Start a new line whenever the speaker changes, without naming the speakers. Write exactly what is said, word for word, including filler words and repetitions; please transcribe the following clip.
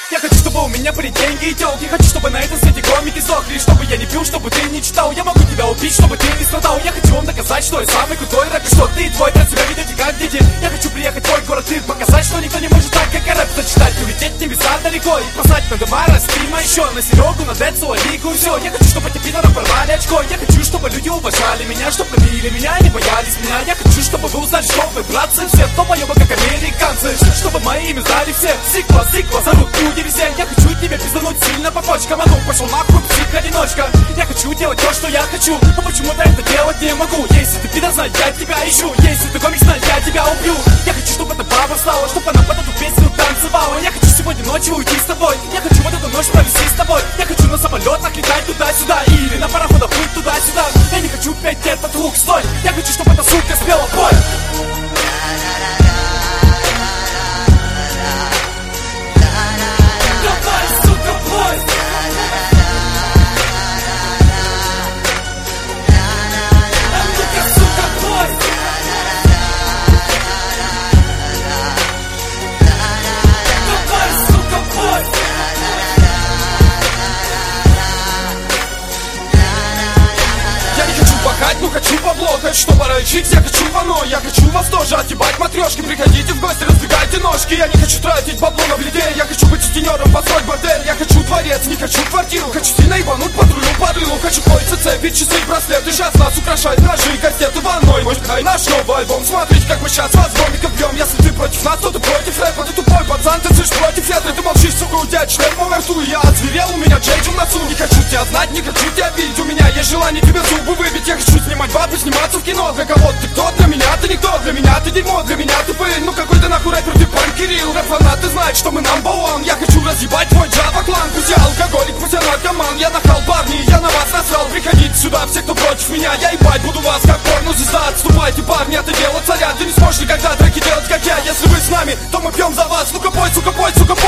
Я хочу, чтобы у меня были деньги и тёлки. Хочу, чтобы на этом свете комики сдохли. Чтобы я не пил, чтобы ты не читал. Я могу тебя убить, чтобы ты не страдал. Я хочу вам доказать, что я самый крутой рэп. И что ты и твой брат себя ведете как дети. Я хочу приехать в твой город и показать, что никто не может так, как я рэп зачитать. Улететь в небеса далеко и послать на дома Растрима еще. На Серегу, на Децу, Алику и все. Я хочу, чтобы эти пидоры порвали очко. Я хочу, чтобы люди уважали меня, чтобы любили меня, не боялись меня. Я хочу, чтобы вы узнали, что вы, братцы, все долбоёбы, как американцы. Чтобы мои имя знали все. Сиква, сиква, зовут люди все. Я хочу тебе пиздануть сильно по почкам. А ну, пошел нахуй, псих-одиночка. Я хочу делать то, что я хочу, но почему-то это делать не могу. Если ты пидор, знай, я тебя ищу. Если ты комик, знай, я тебя убью. Я хочу, чтобы эта баба встала, чтобы она под эту песню танцевала. Я хочу сегодня ночью уйти с тобой. Я хочу вот эту ночь провести с тобой. Я хочу на самолетах летать туда-сюда или на пароходах плыть туда-сюда. Я не хочу петь этот лук, стой. Я хочу, чтобы эта сука спела бой. Ну хочу бабло, хочу, чтобы рычить, я хочу вано. Я хочу вас тоже отъебать матрешки. Приходите в гости, раздвигайте ножки. Я не хочу тратить бабло на бледей. Я хочу быть сутенером, построить бордель. Я хочу дворец, не хочу квартиру. Хочу сильно ебануть патрулю по рылу. Хочу кольца, цепи, часы, браслеты. Сейчас нас украшают ножи, кастеты ванной. Мой хай, наш новый альбом. Смотрите, как мы сейчас вас гомиков бьем. Если ты против нас, то ты против рэпа. Ты тупой пацан, ты слышишь против ветра. Ты молчишь, сука, у тебя член во рту. Я озверел, у меня джейджу в носу. Не хочу тебя знать, не хочу тебя видеть. У меня есть желание тебе зубы выбить. Я хочу снимать бабы, сниматься в кино. Для кого ты кто? Для меня ты никто. Для меня ты дерьмо, для меня ты пыль. Ну какой ты нахуй рэпер, ты пан Кирилл. Рэп-фанаты знают, что мы number one. Я хочу разъебать твой Джава-клан. Пусть я алкоголик, пусть я наркоман. Я нахал, парни, я на вас насрал. Приходите сюда, все, кто против меня. Я ебать буду вас, как порно-звезда. Отступайте, парни, это дело царя. Ты не сможешь никогда треки делать, как я. Если вы с нами, то мы пьем за вас. Ну-ка пой, сука, пой, сука,